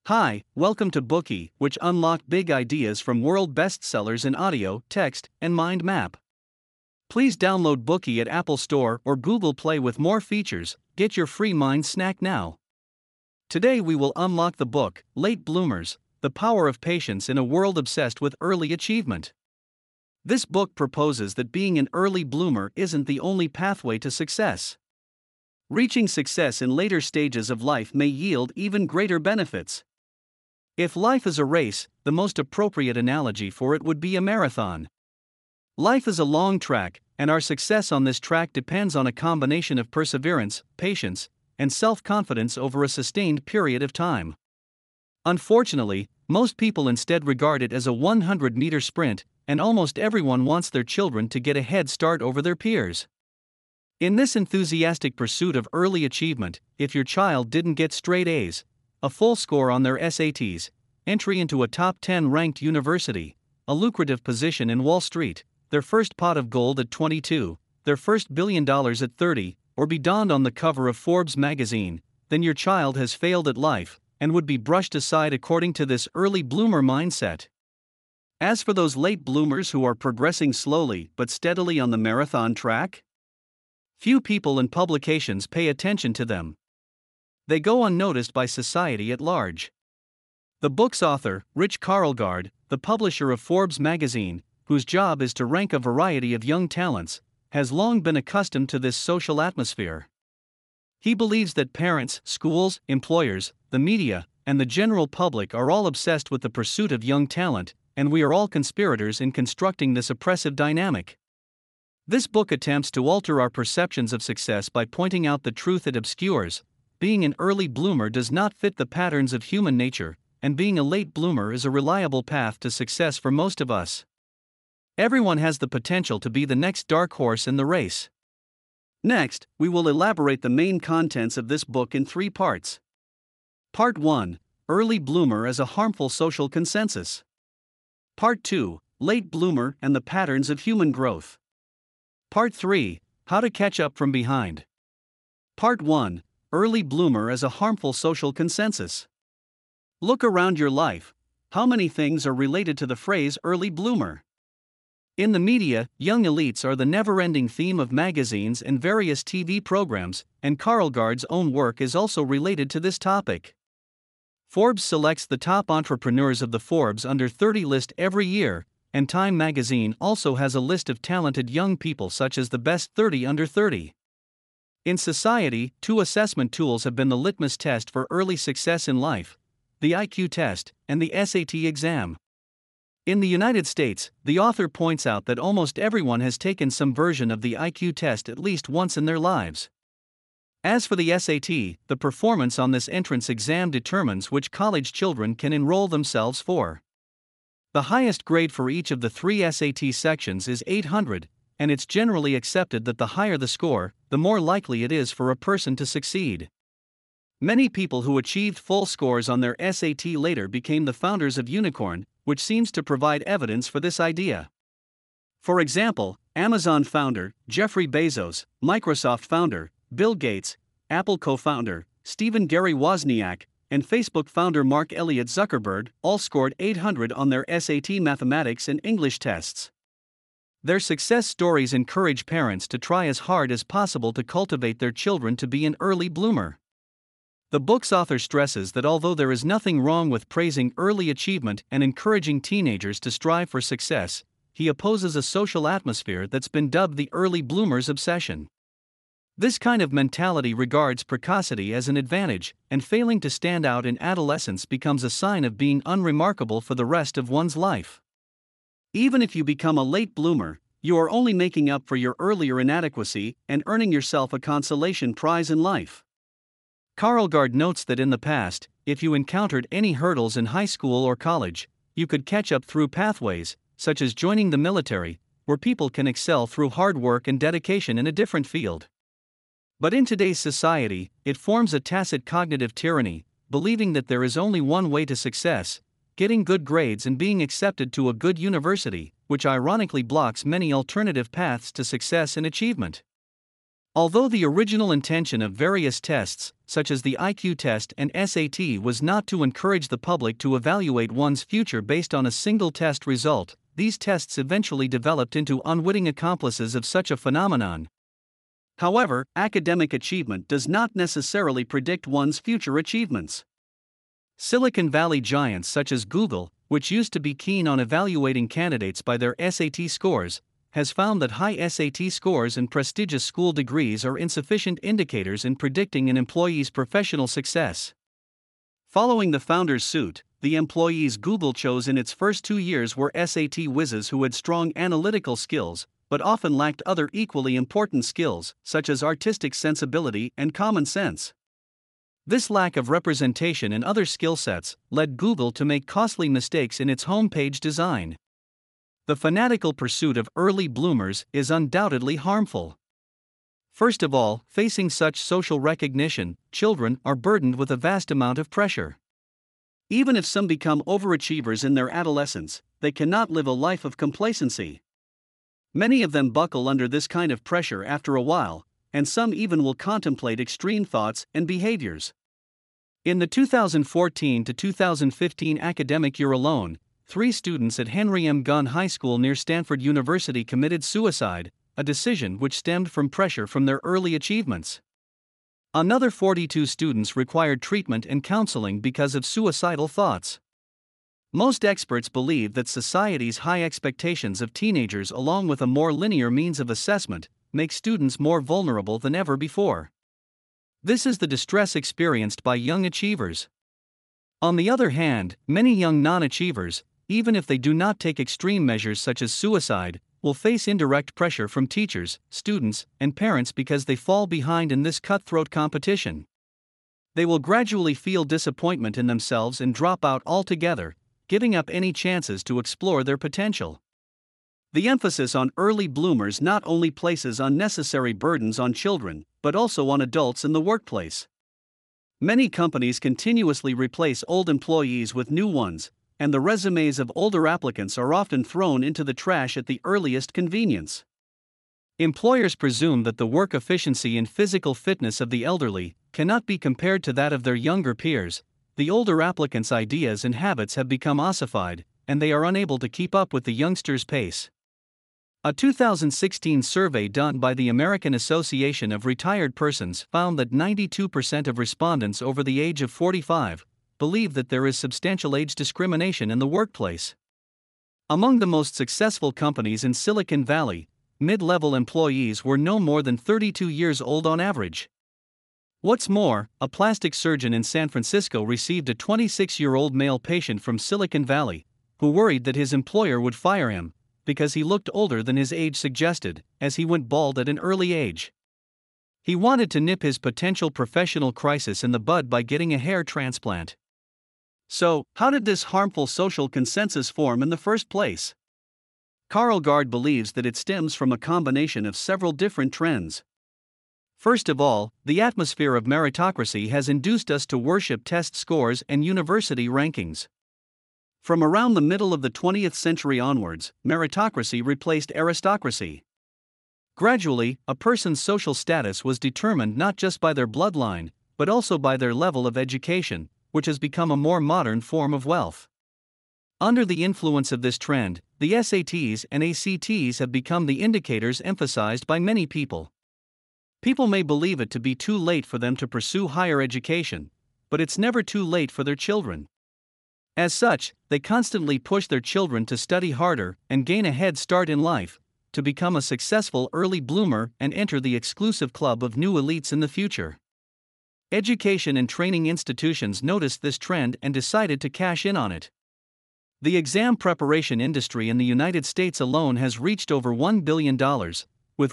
Hi, welcome to Bookie, which unlock big ideas from world bestsellers in audio, text, and mind map. Please download Bookie at Apple Store or Google Play with more features. Get your free mind snack now. Today we will unlock the book, Late Bloomers: The Power of Patience in a World Obsessed with Early Achievement. This book proposes that being an early bloomer isn't the only pathway to success. Reaching success in later stages of life may yield even greater benefits. If life is a race, the most appropriate analogy for it would be a marathon. Life is a long track, and our success on this track depends on a combination of perseverance, patience, and self-confidence over a sustained period of time. Unfortunately, most people instead regard it as a 100-meter sprint, and almost everyone wants their children to get a head start over their peers. In this enthusiastic pursuit of early achievement, if your child didn't get straight A's, a full score on their SATs, entry into a top 10 ranked university, a lucrative position in Wall Street, their first pot of gold at 22, their first $1 billion at 30, or be donned on the cover of Forbes magazine, then your child has failed at life, and would be brushed aside according to this early bloomer mindset. As for those late bloomers who are progressing slowly but steadily on the marathon track, few people and publications pay attention to them. They go unnoticed by society at large. The book's author, Rich Karlgaard, the publisher of Forbes magazine, whose job is to rank a variety of young talents, has long been accustomed to this social atmosphere. He believes that parents, schools, employers, the media, and the general public are all obsessed with the pursuit of young talent, and we are all conspirators in constructing this oppressive dynamic. This book attempts to alter our perceptions of success by pointing out the truth it obscures. Being an early bloomer does not fit the patterns of human nature, and being a late bloomer is a reliable path to success for most of us. Everyone has the potential to be the next dark horse in the race. Next, we will elaborate the main contents of this book in 3 parts. Part 1: Early Bloomer as a Harmful Social Consensus. Part 2: Late Bloomer and the Patterns of Human Growth. Part 3: How to Catch Up from Behind. Part 1: Early bloomer as a harmful social consensus. Look around your life. How many things are related to the phrase early bloomer? In the media, young elites are the never-ending theme of magazines and various TV programs, and Karlgaard's own work is also related to this topic. Forbes selects the top entrepreneurs of the Forbes Under 30 list every year, and Time magazine also has a list of talented young people such as the best 30 under 30. In society, 2 assessment tools have been the litmus test for early success in life: the IQ test and the SAT exam. In the United States, the author points out that almost everyone has taken some version of the IQ test at least once in their lives. As for the SAT, the performance on this entrance exam determines which college children can enroll themselves for. The highest grade for each of the 3 SAT sections is 800, and it's generally accepted that the higher the score, the more likely it is for a person to succeed. Many people who achieved full scores on their SAT later became the founders of Unicorn, which seems to provide evidence for this idea. For example, Amazon founder Jeffrey Bezos, Microsoft founder Bill Gates, Apple co-founder Stephen Gary Wozniak, and Facebook founder Mark Elliott Zuckerberg all scored 800 on their SAT mathematics and English tests. Their success stories encourage parents to try as hard as possible to cultivate their children to be an early bloomer. The book's author stresses that although there is nothing wrong with praising early achievement and encouraging teenagers to strive for success, he opposes a social atmosphere that's been dubbed the early bloomer's obsession. This kind of mentality regards precocity as an advantage, and failing to stand out in adolescence becomes a sign of being unremarkable for the rest of one's life. Even if you become a late bloomer, you are only making up for your earlier inadequacy and earning yourself a consolation prize in life. Karlgaard notes that in the past, if you encountered any hurdles in high school or college, you could catch up through pathways, such as joining the military, where people can excel through hard work and dedication in a different field. But in today's society, it forms a tacit cognitive tyranny, believing that there is only one way to success: getting good grades and being accepted to a good university, which ironically blocks many alternative paths to success and achievement. Although the original intention of various tests, such as the IQ test and SAT, was not to encourage the public to evaluate one's future based on a single test result, these tests eventually developed into unwitting accomplices of such a phenomenon. However, academic achievement does not necessarily predict one's future achievements. Silicon Valley giants such as Google, which used to be keen on evaluating candidates by their SAT scores, has found that high SAT scores and prestigious school degrees are insufficient indicators in predicting an employee's professional success. Following the founder's suit, the employees Google chose in its first 2 years were SAT whizzes who had strong analytical skills, but often lacked other equally important skills, such as artistic sensibility and common sense. This lack of representation in other skill sets led Google to make costly mistakes in its homepage design. The fanatical pursuit of early bloomers is undoubtedly harmful. First of all, facing such social recognition, children are burdened with a vast amount of pressure. Even if some become overachievers in their adolescence, they cannot live a life of complacency. Many of them buckle under this kind of pressure after a while, and some even will contemplate extreme thoughts and behaviors. In the 2014 to 2015 academic year alone, 3 students at Henry M. Gunn High School near Stanford University committed suicide, a decision which stemmed from pressure from their early achievements. Another 42 students required treatment and counseling because of suicidal thoughts. Most experts believe that society's high expectations of teenagers, along with a more linear means of assessment, make students more vulnerable than ever before. This is the distress experienced by young achievers. On the other hand, many young non-achievers, even if they do not take extreme measures such as suicide, will face indirect pressure from teachers, students, and parents because they fall behind in this cutthroat competition. They will gradually feel disappointment in themselves and drop out altogether, giving up any chances to explore their potential. The emphasis on early bloomers not only places unnecessary burdens on children, but also on adults in the workplace. Many companies continuously replace old employees with new ones, and the resumes of older applicants are often thrown into the trash at the earliest convenience. Employers presume that the work efficiency and physical fitness of the elderly cannot be compared to that of their younger peers. The older applicants' ideas and habits have become ossified, and they are unable to keep up with the youngsters' pace. A 2016 survey done by the American Association of Retired Persons found that 92% of respondents over the age of 45 believe that there is substantial age discrimination in the workplace. Among the most successful companies in Silicon Valley, mid-level employees were no more than 32 years old on average. What's more, a plastic surgeon in San Francisco received a 26-year-old male patient from Silicon Valley, who worried that his employer would fire him because he looked older than his age suggested, as he went bald at an early age. He wanted to nip his potential professional crisis in the bud by getting a hair transplant. So, how did this harmful social consensus form in the first place? Carl Gard believes that it stems from a combination of several different trends. First of all, the atmosphere of meritocracy has induced us to worship test scores and university rankings. From around the middle of the 20th century onwards, meritocracy replaced aristocracy. Gradually, a person's social status was determined not just by their bloodline, but also by their level of education, which has become a more modern form of wealth. Under the influence of this trend, the SATs and ACTs have become the indicators emphasized by many people. People may believe it to be too late for them to pursue higher education, but it's never too late for their children. As such, they constantly push their children to study harder and gain a head start in life, to become a successful early bloomer and enter the exclusive club of new elites in the future. Education and training institutions noticed this trend and decided to cash in on it. The exam preparation industry in the United States alone has reached over $1 billion, with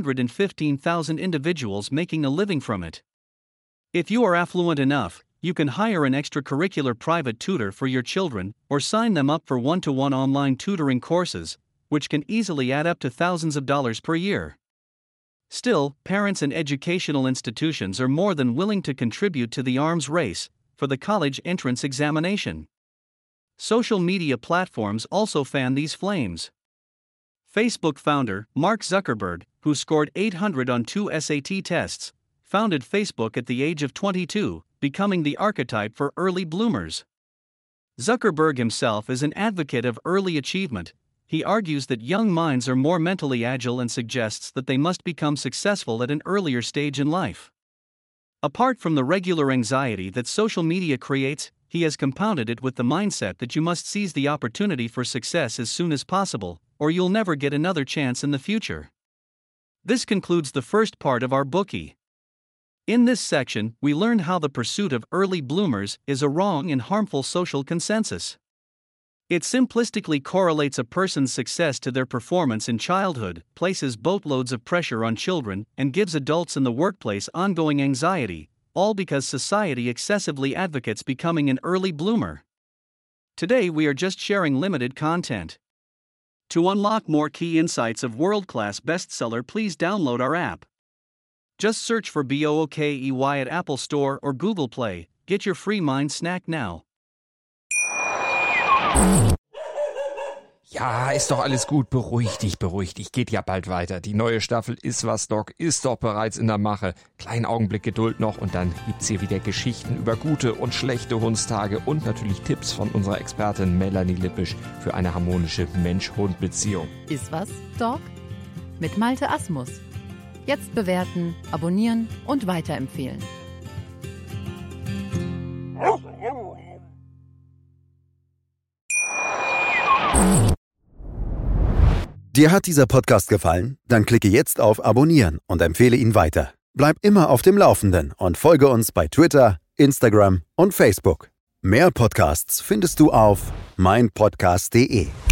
115,000 individuals making a living from it. If you are affluent enough, you can hire an extracurricular private tutor for your children or sign them up for one-to-one online tutoring courses, which can easily add up to thousands of dollars per year. Still, parents and educational institutions are more than willing to contribute to the arms race for the college entrance examination. Social media platforms also fan these flames. Facebook founder Mark Zuckerberg who scored 800 on 2 SAT tests, founded Facebook at the age of 22, becoming the archetype for early bloomers. Zuckerberg himself is an advocate of early achievement. He argues that young minds are more mentally agile and suggests that they must become successful at an earlier stage in life. Apart from the regular anxiety that social media creates, he has compounded it with the mindset that you must seize the opportunity for success as soon as possible, or you'll never get another chance in the future. This concludes the first part of our Bookey. In this section, we learned how the pursuit of early bloomers is a wrong and harmful social consensus. It simplistically correlates a person's success to their performance in childhood, places boatloads of pressure on children, and gives adults in the workplace ongoing anxiety, all because society excessively advocates becoming an early bloomer. Today we are just sharing limited content. To unlock more key insights of world-class bestseller, please download our app. Just search for Bookey at Apple Store or Google Play. Get your free mind snack now. Ja, ist doch alles gut. Beruhig dich. Geht ja bald weiter. Die neue Staffel Ist was, Doc ist doch bereits in der Mache. Kleinen Augenblick Geduld noch und dann gibt's hier wieder Geschichten über gute und schlechte Hundstage und natürlich Tipps von unserer Expertin Melanie Lippisch für eine harmonische Mensch-Hund-Beziehung. Ist was, Doc? Mit Malte Asmus. Jetzt bewerten, abonnieren und weiterempfehlen. Dir hat dieser Podcast gefallen? Dann klicke jetzt auf Abonnieren und empfehle ihn weiter. Bleib immer auf dem Laufenden und folge uns bei Twitter, Instagram und Facebook. Mehr Podcasts findest du auf meinpodcast.de.